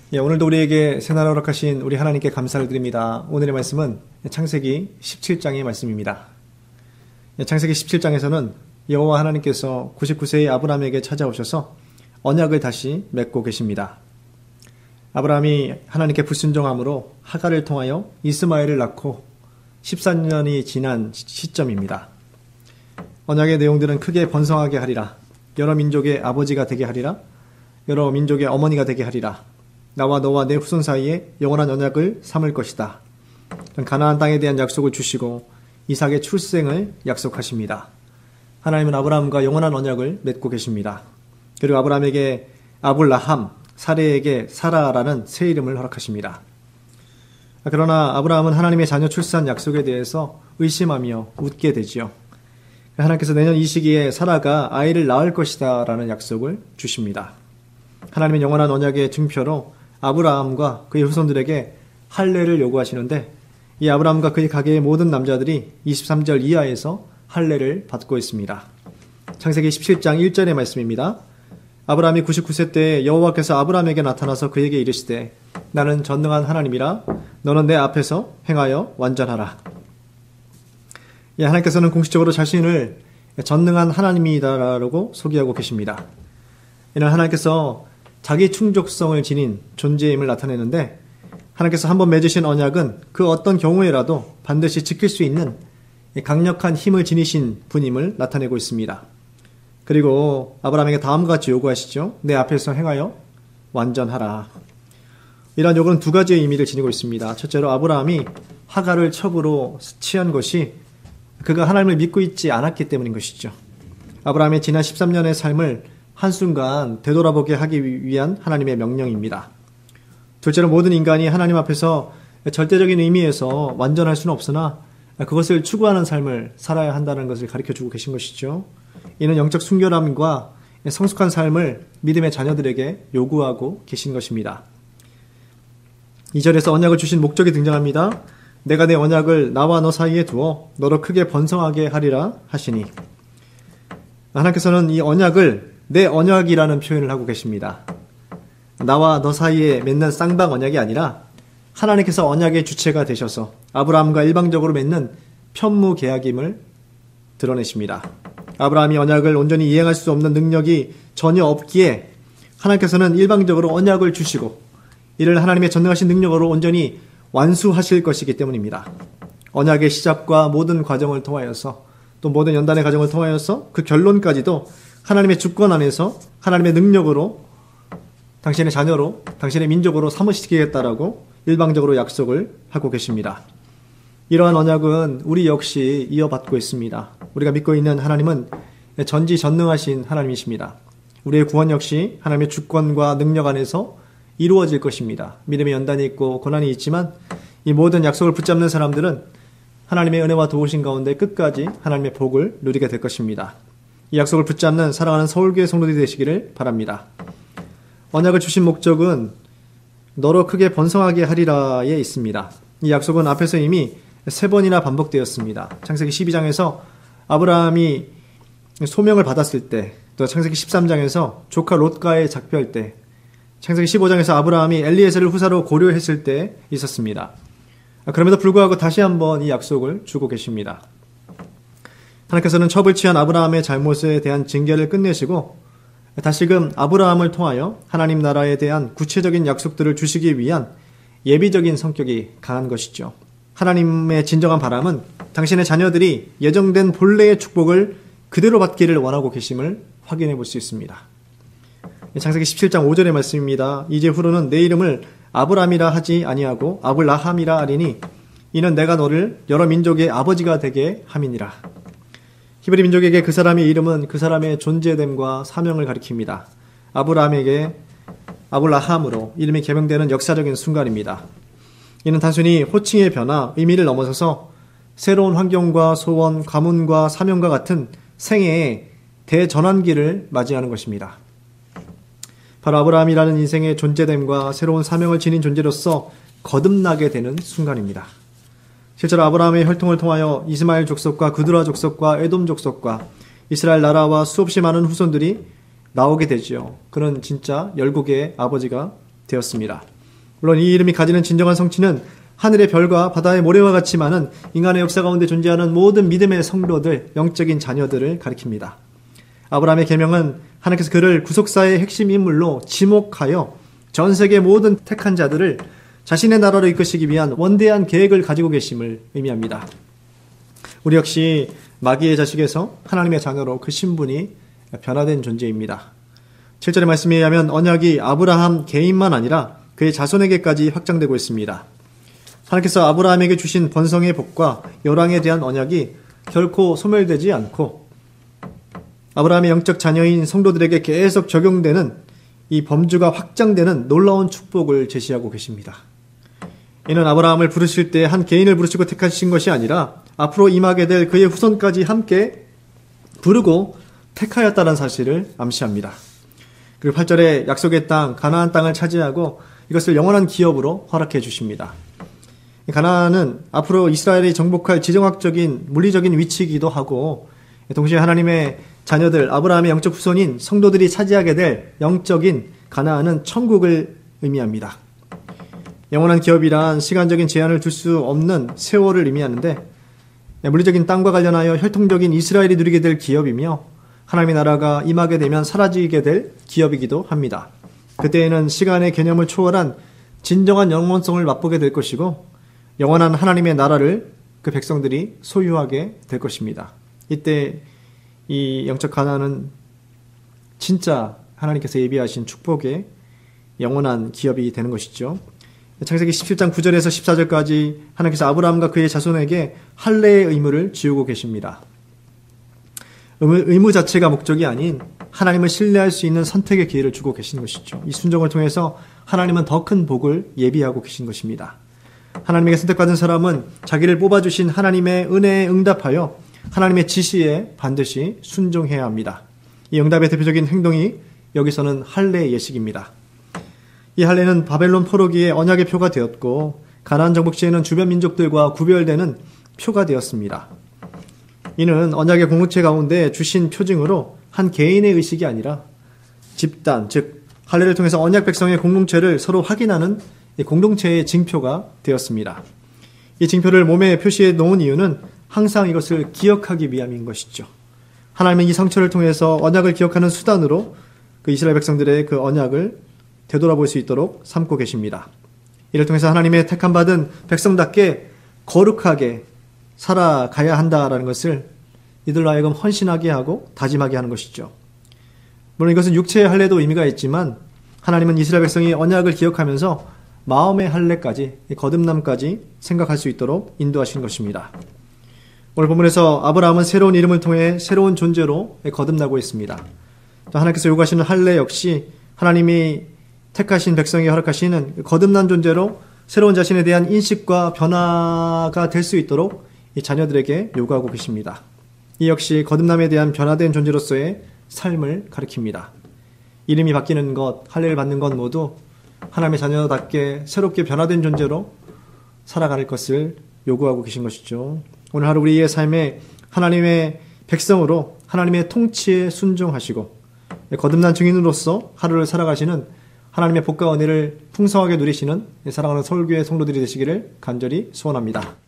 오늘도 우리에게 새날 허락하신 우리 하나님께 감사를 드립니다. 오늘의 말씀은 창세기 17장의 말씀입니다. 창세기 17장에서는 여호와 하나님께서 99세의 아브라함에게 찾아오셔서 언약을 다시 맺고 계십니다. 아브라함이 하나님께 불순종함으로 하갈을 통하여 이스마엘을 낳고 14년이 지난 시점입니다. 언약의 내용들은 크게 번성하게 하리라, 여러 민족의 아버지가 되게 하리라, 여러 민족의 어머니가 되게 하리라, 나와 너와 내 후손 사이에 영원한 언약을 삼을 것이다. 가나안 땅에 대한 약속을 주시고 이삭의 출생을 약속하십니다. 하나님은 아브라함과 영원한 언약을 맺고 계십니다. 그리고 아브라함에게 아불라함, 사레에게 사라라는 새 이름을 허락하십니다. 그러나 아브라함은 하나님의 자녀 출산 약속에 대해서 의심하며 웃게 되지요. 하나님께서 내년 이 시기에 사라가 아이를 낳을 것이다 라는 약속을 주십니다. 하나님은 영원한 언약의 증표로 아브라함과 그의 후손들에게 할례를 요구하시는데, 이 아브라함과 그의 가게의 모든 남자들이 23절 이하에서 할례를 받고 있습니다. 창세기 17장 1절의 말씀입니다. 아브라함이 99세 때에 여호와께서 아브라함에게 나타나서 그에게 이르시되 나는 전능한 하나님이라, 너는 내 앞에서 행하여 완전하라. 하나님께서는 공식적으로 자신을 전능한 하나님이다라고 소개하고 계십니다. 이는 하나님께서 자기 충족성을 지닌 존재임을 나타내는데, 하나님께서 한번 맺으신 언약은 그 어떤 경우에라도 반드시 지킬 수 있는 강력한 힘을 지니신 분임을 나타내고 있습니다. 그리고 아브라함에게 다음과 같이 요구하시죠. 내 앞에서 행하여 완전하라. 이러한 요구는 두 가지의 의미를 지니고 있습니다. 첫째로 아브라함이 하갈을 첩으로 취한 것이 그가 하나님을 믿고 있지 않았기 때문인 것이죠. 아브라함의 지난 13년의 삶을 한순간 되돌아보게 하기 위한 하나님의 명령입니다. 둘째로 모든 인간이 하나님 앞에서 절대적인 의미에서 완전할 수는 없으나 그것을 추구하는 삶을 살아야 한다는 것을 가르쳐주고 계신 것이죠. 이는 영적 순결함과 성숙한 삶을 믿음의 자녀들에게 요구하고 계신 것입니다. 2절에서 언약을 주신 목적이 등장합니다. 내가 내 언약을 나와 너 사이에 두어 너로 크게 번성하게 하리라 하시니, 하나님께서는 이 언약을 내 언약이라는 표현을 하고 계십니다. 나와 너 사이에 맺는 쌍방 언약이 아니라 하나님께서 언약의 주체가 되셔서 아브라함과 일방적으로 맺는 편무 계약임을 드러내십니다. 아브라함이 언약을 온전히 이행할 수 없는 능력이 전혀 없기에 하나님께서는 일방적으로 언약을 주시고 이를 하나님의 전능하신 능력으로 온전히 완수하실 것이기 때문입니다. 언약의 시작과 모든 과정을 통하여서, 또 모든 연단의 과정을 통하여서 그 결론까지도 하나님의 주권 안에서 하나님의 능력으로 당신의 자녀로, 당신의 민족으로 삼으시겠다라고 일방적으로 약속을 하고 계십니다. 이러한 언약은 우리 역시 이어받고 있습니다. 우리가 믿고 있는 하나님은 전지전능하신 하나님이십니다. 우리의 구원 역시 하나님의 주권과 능력 안에서 이루어질 것입니다. 믿음의 연단이 있고 고난이 있지만 이 모든 약속을 붙잡는 사람들은 하나님의 은혜와 도우심 가운데 끝까지 하나님의 복을 누리게 될 것입니다. 이 약속을 붙잡는 사랑하는 서울교회 성도들이 되시기를 바랍니다. 언약을 주신 목적은 너로 크게 번성하게 하리라에 있습니다. 이 약속은 앞에서 이미 3번이나 반복되었습니다. 창세기 12장에서 아브라함이 소명을 받았을 때, 또 창세기 13장에서 조카 롯과의 작별 때, 창세기 15장에서 아브라함이 엘리에셀을 후사로 고려했을 때 있었습니다. 그럼에도 불구하고 다시 한번 이 약속을 주고 계십니다. 하나님께서는 첩을 취한 아브라함의 잘못에 대한 징계를 끝내시고 다시금 아브라함을 통하여 하나님 나라에 대한 구체적인 약속들을 주시기 위한 예비적인 성격이 강한 것이죠. 하나님의 진정한 바람은 당신의 자녀들이 예정된 본래의 축복을 그대로 받기를 원하고 계심을 확인해 볼 수 있습니다. 창세기 17장 5절의 말씀입니다. 이제 후로는 내 이름을 아브람이라 하지 아니하고 아블라함이라 하리니 이는 내가 너를 여러 민족의 아버지가 되게 함이니라. 히브리 민족에게 그 사람의 이름은 그 사람의 존재됨과 사명을 가리킵니다. 아브라함에게 아블라함으로 이름이 개명되는 역사적인 순간입니다. 이는 단순히 호칭의 변화, 의미를 넘어서서 새로운 환경과 소원, 가문과 사명과 같은 생애의 대전환기를 맞이하는 것입니다. 바로 아브라함이라는 인생의 존재됨과 새로운 사명을 지닌 존재로서 거듭나게 되는 순간입니다. 실제로 아브라함의 혈통을 통하여 이스마엘 족속과 그드라 족속과 에돔 족속과 이스라엘 나라와 수없이 많은 후손들이 나오게 되지요. 그는 진짜 열국의 아버지가 되었습니다. 물론 이 이름이 가지는 진정한 성취는 하늘의 별과 바다의 모래와 같이 많은 인간의 역사 가운데 존재하는 모든 믿음의 성도들, 영적인 자녀들을 가리킵니다. 아브라함의 계명은 하나님께서 그를 구속사의 핵심 인물로 지목하여 전 세계 모든 택한 자들을 자신의 나라로 이끄시기 위한 원대한 계획을 가지고 계심을 의미합니다. 우리 역시 마귀의 자식에서 하나님의 자녀로 그 신분이 변화된 존재입니다. 7절의 말씀에 의하면 언약이 아브라함 개인만 아니라 그의 자손에게까지 확장되고 있습니다. 하나님께서 아브라함에게 주신 번성의 복과 열왕에 대한 언약이 결코 소멸되지 않고 아브라함의 영적 자녀인 성도들에게 계속 적용되는 이 범주가 확장되는 놀라운 축복을 제시하고 계십니다. 이는 아브라함을 부르실 때 한 개인을 부르시고 택하신 것이 아니라 앞으로 임하게 될 그의 후손까지 함께 부르고 택하였다는 사실을 암시합니다. 그리고 8절에 약속의 땅, 가나안 땅을 차지하고 이것을 영원한 기업으로 허락해 주십니다. 가나안은 앞으로 이스라엘이 정복할 지정학적인 물리적인 위치이기도 하고 동시에 하나님의 자녀들 아브라함의 영적 후손인 성도들이 차지하게 될 영적인 가나안은 천국을 의미합니다. 영원한 기업이란 시간적인 제한을 둘 수 없는 세월을 의미하는데 물리적인 땅과 관련하여 혈통적인 이스라엘이 누리게 될 기업이며 하나님의 나라가 임하게 되면 사라지게 될 기업이기도 합니다. 그때에는 시간의 개념을 초월한 진정한 영원성을 맛보게 될 것이고 영원한 하나님의 나라를 그 백성들이 소유하게 될 것입니다. 이때 이 영적 가나안은 진짜 하나님께서 예비하신 축복의 영원한 기업이 되는 것이죠. 창세기 17장 9절에서 14절까지 하나님께서 아브라함과 그의 자손에게 할례의 의무를 지우고 계십니다. 의무 자체가 목적이 아닌 하나님을 신뢰할 수 있는 선택의 기회를 주고 계신 것이죠. 이 순종을 통해서 하나님은 더 큰 복을 예비하고 계신 것입니다. 하나님에게 선택받은 사람은 자기를 뽑아주신 하나님의 은혜에 응답하여 하나님의 지시에 반드시 순종해야 합니다. 이 응답의 대표적인 행동이 여기서는 할례의 예식입니다. 이 할례는 바벨론 포로기의 언약의 표가 되었고 가나안 정복 시에는 주변 민족들과 구별되는 표가 되었습니다. 이는 언약의 공동체 가운데 주신 표징으로 한 개인의 의식이 아니라 집단, 즉 할례를 통해서 언약 백성의 공동체를 서로 확인하는 공동체의 징표가 되었습니다. 이 징표를 몸에 표시해 놓은 이유는 항상 이것을 기억하기 위함인 것이죠. 하나님은 이 상처를 통해서 언약을 기억하는 수단으로 그 이스라엘 백성들의 그 언약을 되돌아볼 수 있도록 삼고 계십니다. 이를 통해서 하나님의 택함받은 백성답게 거룩하게 살아가야 한다라는 것을 이들로 하여금 헌신하게 하고 다짐하게 하는 것이죠. 물론 이것은 육체의 할례도 의미가 있지만 하나님은 이스라엘 백성이 언약을 기억하면서 마음의 할례까지, 거듭남까지 생각할 수 있도록 인도하신 것입니다. 오늘 본문에서 아브라함은 새로운 이름을 통해 새로운 존재로 거듭나고 있습니다. 하나님께서 요구하시는 할례 역시 하나님이 택하신 백성에게 허락하시는 거듭난 존재로 새로운 자신에 대한 인식과 변화가 될 수 있도록 이 자녀들에게 요구하고 계십니다. 이 역시 거듭남에 대한 변화된 존재로서의 삶을 가리킵니다. 이름이 바뀌는 것, 할례를 받는 것 모두 하나님의 자녀답게 새롭게 변화된 존재로 살아갈 것을 요구하고 계신 것이죠. 오늘 하루 우리의 삶에 하나님의 백성으로 하나님의 통치에 순종하시고 거듭난 증인으로서 하루를 살아가시는 하나님의 복과 은혜를 풍성하게 누리시는 사랑하는 서울교회 성도들이 되시기를 간절히 소원합니다.